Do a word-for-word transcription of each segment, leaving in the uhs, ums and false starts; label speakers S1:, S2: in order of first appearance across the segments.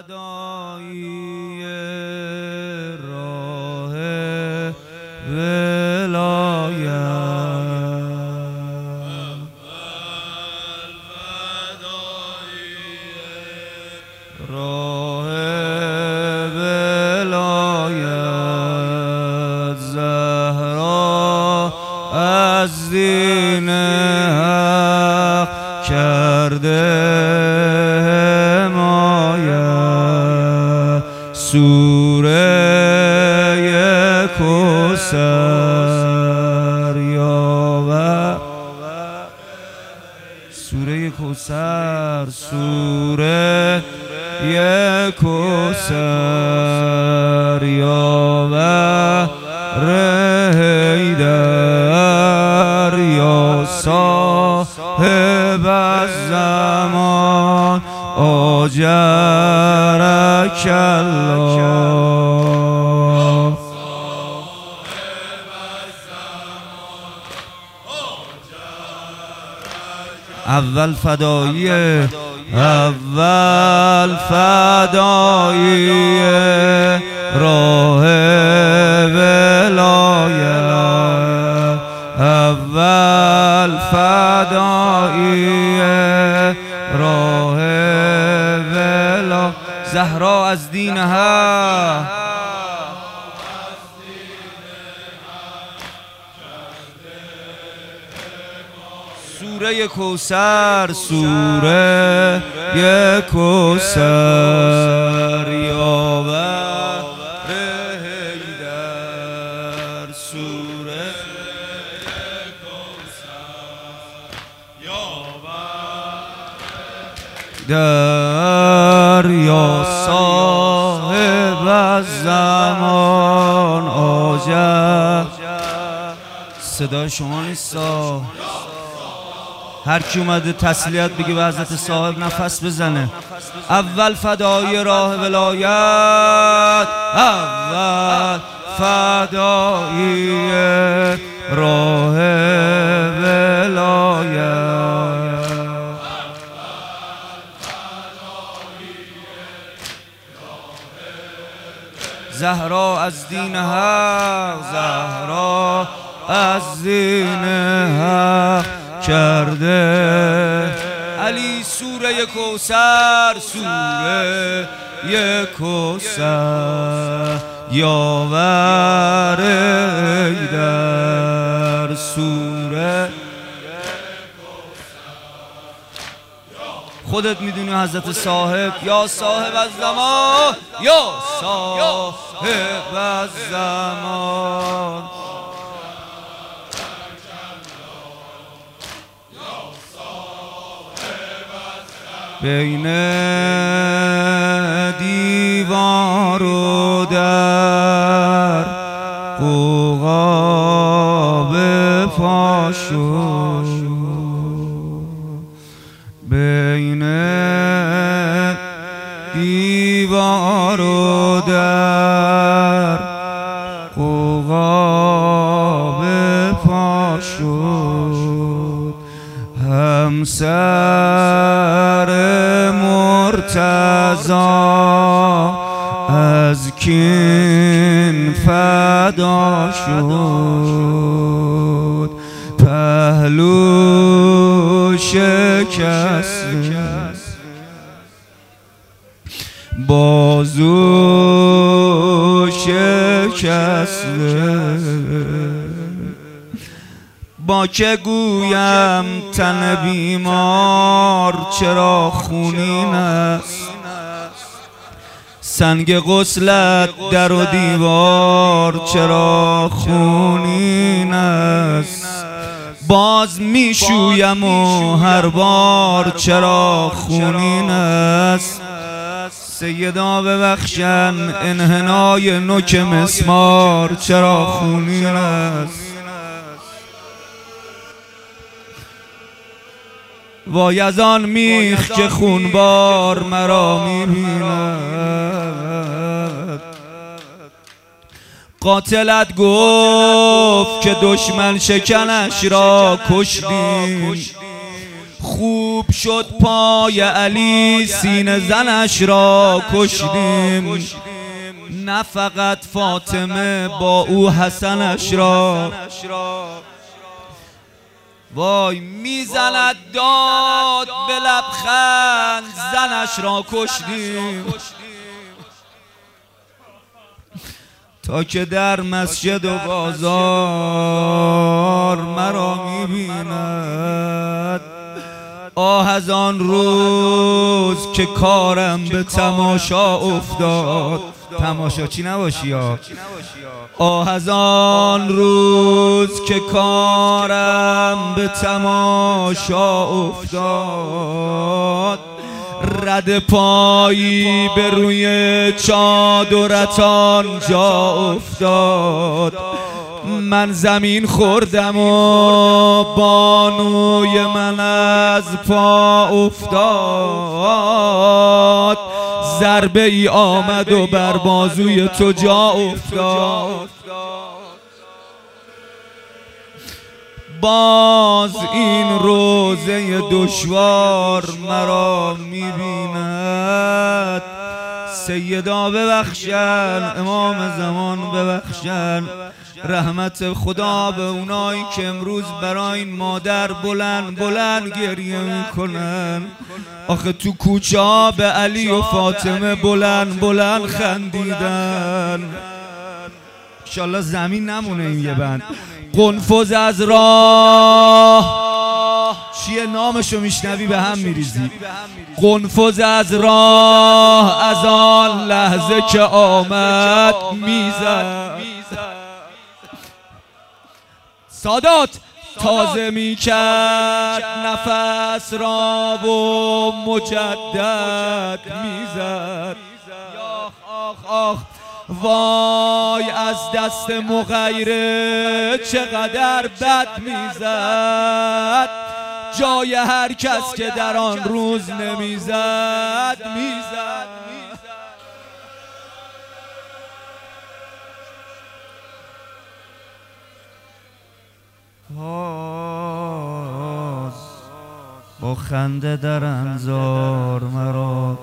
S1: فدایی راه ولایت راه ولایت زهرا از دین حق کرده حمایت سوره کوثر یاور سوره کوثر سوره کوثر یاور حیدر یا صاحب الزمان آجرک الله اول فدایی اول فدایی راه ولایت اول فدایی راه ولایت زهرا از دین حق سوره کوثر سوره کوثر یاور حیدر سوره در یا صاحب الزمان آجر صدای شما نیستا هر کی اومده تسلیت بگی به حضرت صاحب نفس بزنه اول فدای راه ولایت اول فدای راه ولایت زهرا از دین حق زهرا از دین حق کرده علی سوره کوثر سوره کوثر یاور حیدر سوره خودت میدونی حضرت صاحب یا صاحب الزمان یا صاحب الزمان بین دیوار و در عقاب پاشو بین دیوار و در عقاب پاشو همسر مرتضا از کین فدا شد پهلو شکست بازو شکست با که گویم تن بیمار چرا خونین است سنگ غسلت در و دیوار چرا خونین است باز میشویم و هر بار چرا خونین است سیدا ببخشن انحنای نوک مسمار چرا خونین است وای از آن میخ که خونبار مرا میبیند قاتلت گفت که دشمن شکنش را کشتیم خوب شد پای علی سینه زنش را کشتیم، نه فقط فاطمه با او حسنش را. وای میزند داد به لبخند زنش را کشتیم، تا که در مسجد و بازار مرا میبیند. آه از آن روز که کارم به تماشا افتاد. تماشا چی نباشی ها. آه از آن روز که کارم به تماشا افتاد، رد پایی به روی چادرت آنجا افتاد. من زمین خوردم و بانوی من از پا افتاد، ضربه ای آمد و بر بازوی تو جا افتاد. باز این روزه دشوار مرا میبیند. سیدا ببخشن، امام زمان ببخشن، رحمت خدا به اونایی که امروز برای این مادر بلند بلند گریه میکنن. آخه تو کوچه ها به علی و فاطمه بلند بلند خندیدن. انشالله زمین نمونه این یه بند. قنفذ از راه چیه نامشو میشنوی به هم میریزی. قنفذ از راه از آن لحظه که آمد میزد. سادات تازه میکرد نفس را و مجدد میزد. آخ آخ آخ وای از دست مغیره چقدر بد میزد. جای هر کس که در آن روز نمیزد میزد. با خنده در انظار مرا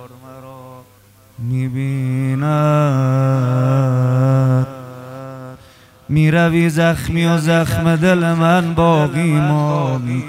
S1: میبیند. میروی زخمی و زخم دل من باقی ماند.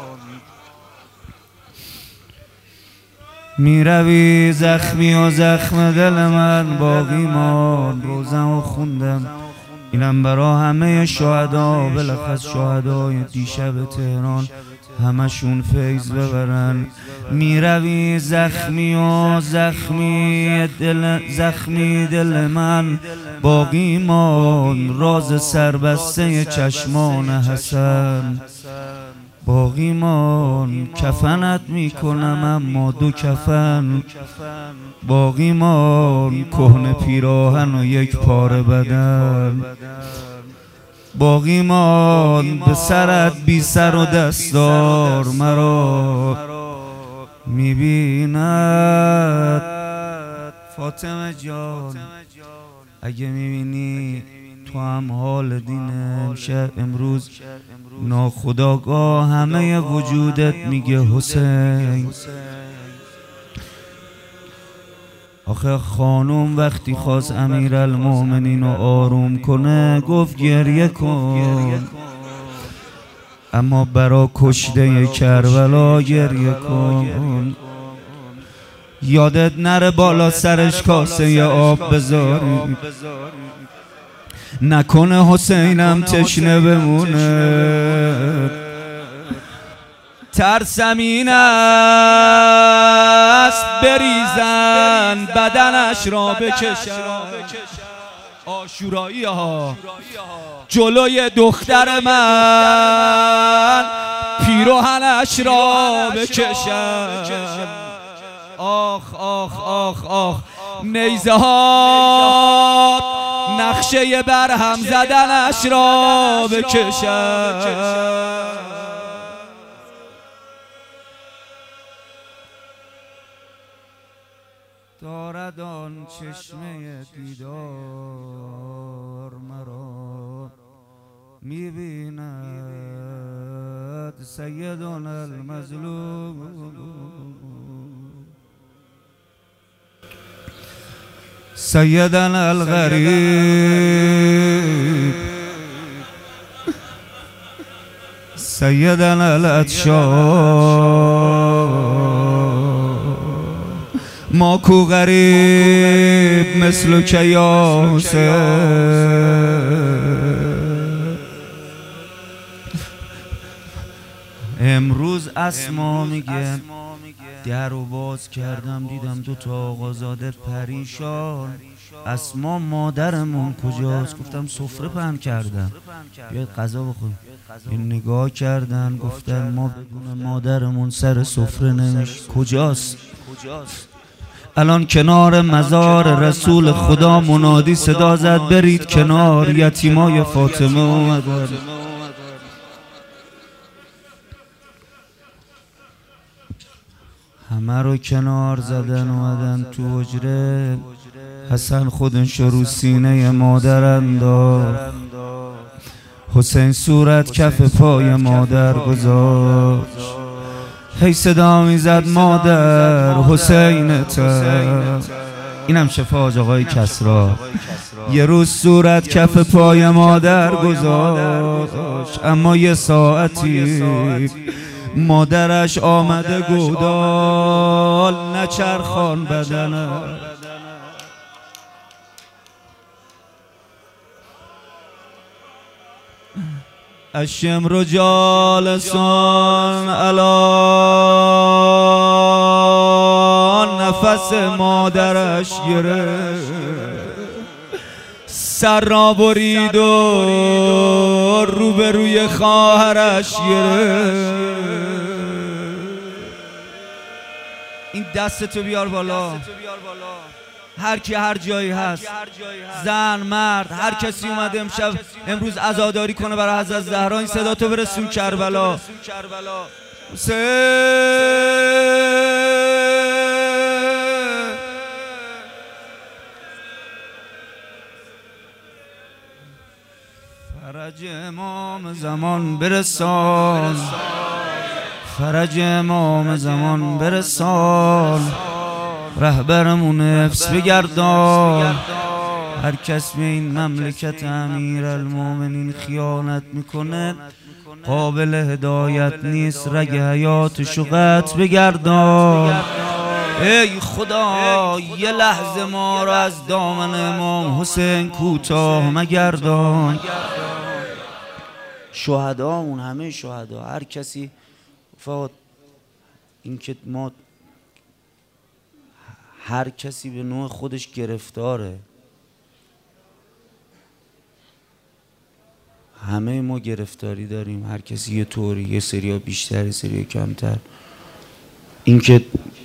S1: میروی زخمی و زخم دل من باقی ماند. روزمو خوندم اینم برا همه شهدا، بلخص شهدای دیشب تهران، همشون فیض ببرن. میروی زخمی و زخمی دل زخمی دل من باقی مان. راز سربسته چشمان حسن باقی مان. کفنت میکنم اما دو کفن باقی مان. کهنه پیراهن و یک پاره بدن باقی مان. به سرت بی سر و دستار مرا میبیند. فاطمه جان اگه میبینی تو هم حال دین امشب امروز ناخودآگاه همه وجودت میگه حسین. آخه خانوم وقتی خواست امیرالمومنین رو آروم کنه گفت گریه کن، اما برا کشته کربلا گریه کن. یادت نره بالا سرش کاسه ی آب بذاری، نکنه حسینم تشنه بمونه. ترسم این است بریزن بدنش را بکشن. آشورایی ها جلوی دختر من پیراهنش را بکشن. آخ آخ آخ آخ نیزه ها نقشه برهم زدنش را بکشن. دارد آن چشمه دیدار مرا میبیند. برود سیدنا المظلوم. سیدنا الغریب سیدنا العطشان ما کو غریب مثل که یا حسین. امروز اسما میگه در رو باز کردم دیدم دو تا آقازاده پریشان. اسما مادرمون کجاست؟ گفتم سفره پهن کردم بیاید غذا بخوریم. این نگاه کردن گفتن ما بدون مادرمون سر سفره نمیشه. کجاست؟ الان کنار مزار رسول خدا منادی صدا زد برید کنار، یتیمای فاطمه اومدن. همه رو کنار زدن اومدن تو حجره. حسن خودش رو سینه مادر انداخت، حسین صورت کف پای مادر گذاشت. هی صدا میزد مادر حسینتم. اینم شفا حاج آقای کسری. یه روز صورت کف پای مادر گذاشت، اما یه ساعتی مادرش آمده گودال نچرخان بدنه. الشمر جالسان الان نفس مادرش گرفت، سر را برید و روبروی خواهرش گرفت. این دستتو بیار بالا، هر کی هر جایی هست، زن مرد هر کسی اومده امشب امروز عزاداری کنه برای حضرت زهرا، این صدا تو برسون کربلا. حسین فرج امام زمان برسان، فرج امام زمان برسان، رهبرمون حفظ بگردان. هر کس به این مملکت امیر المومنین خیانت میکنه قابل هدایت نیست، رگ حیاتشو قطع بگردان. ای خدا یه لحظه ما رو از دامن امام حسین کوتاه مگردان. شهدامون همه شهدا، هر کسی فقط این که ما هر کسی به نوع خودش گرفتاره، همه ما گرفتاری داریم، هر کسی یه طوری، یه سریا بیشتر یه سریا کمتر. این که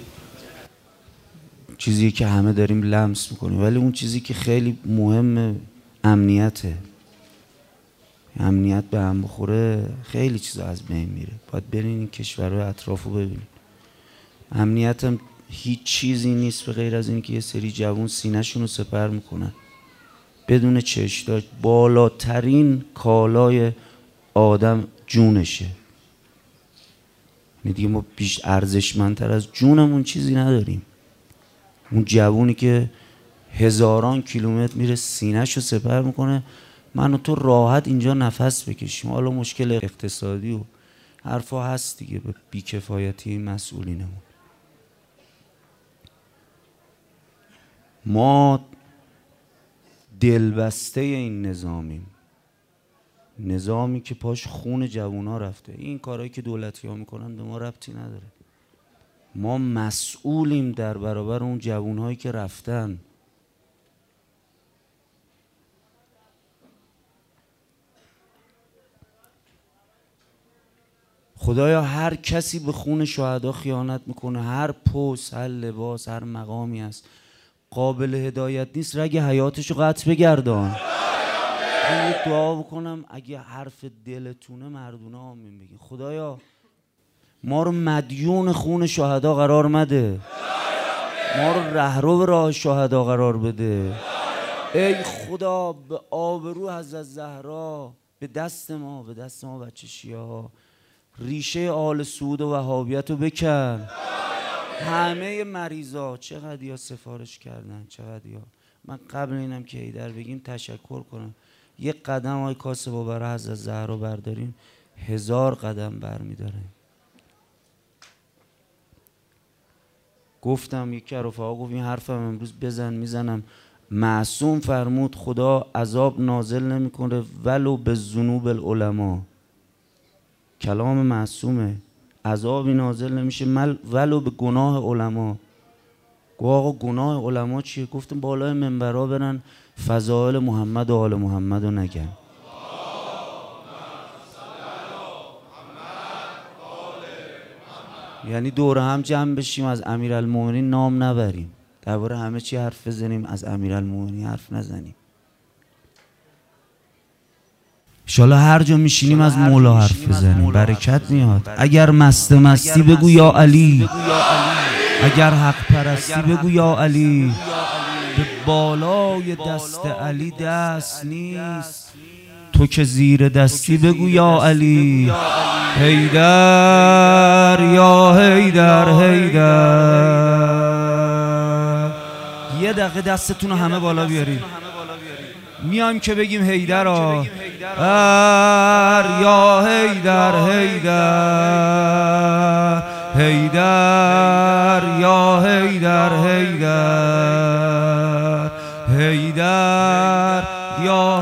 S1: چیزی که همه داریم لمس میکنیم، ولی اون چیزی که خیلی مهمه امنیته. امنیت به هم بخوره خیلی چیزا از بین میره. باید برین این کشورهای اطرافو ببینین. امنیت هم هیچ چیزی نیست به غیر از این که یه سری جوون سینه‌شون رو سپر میکنن بدون چشم داشت. بالاترین کالای آدم جونشه. یعنی دیگه ما بیش ارزشمندتر از جونمون چیزی نداریم. اون جوونی که هزاران کیلومتر میره سینه‌شو سپر میکنه، من و تو راحت اینجا نفس بکشیم. حالا مشکل اقتصادی و حرفا هست دیگه به بیکفایتی مسئولینمون. ما دلبسته این نظامیم، نظامی که پاش خون جوونا رفته. این کارهایی که دولتی ها میکنن به ما ربطی نداره. ما مسئولیم در برابر اون جوونهایی که رفتن. خدایا هر کسی به خون شهدا خیانت میکنه، هر پست، هر لباس، هر مقامی هست قابل هدایت نیست، رگ حیاتشو قطع بگردان. من یه دعا بکنم اگه حرف دلتونه مردونه آمین بگین. خدایا ما رو مدیون خون شهدا قرار مده، ما رو رهرو راه شهدا قرار بده. ای خدا به آبرو حضرت زهرا، به دست ما، به دست ما بچه شیعه ها ریشه آل سعود و وهابیت رو بکن. همه مریضا چقدر یا سفارش کردن، چقدر یا من قبل اینم که ایدر بگیم تشکر کنم. یه قدم های کاسه با برای حضرت زهرا برداریم هزار قدم برمیداریم. گفتم یکی از رفقا گفت این حرفم امروز بزن، میزنم. معصوم فرمود خدا عذاب نازل نمیکنه ولو به ذنوب العلماء. کلام معصومه. عذابی نازل نمیشه مل ولو به گناه علما. گفت آقا گناه علما چیه؟ گفتم بالای منبرها برن فضائل محمد و آل محمد رو نگن. یعنی دور هم جمع بشیم از امیرالمومنین نام نبریم، درباره همه چی حرف بزنیم، از امیرالمومنین حرف نزنیم. انشالله هر جا میشینیم از مولا حرف بزنیم، برکت میاد. اگر مست مستی بگو یا علی، اگر حق پرستی بگو یا علی. به بالای دست علی دست نیست، تو که زیر دستی بگو یا علی. حیدر یا حیدر حیدر. یه دقیقه دستتون رو همه بالا بیارید. میایم که بگیم حیدر ها یا حیدر حیدر حیدر یا حیدر حیدر حیدر یا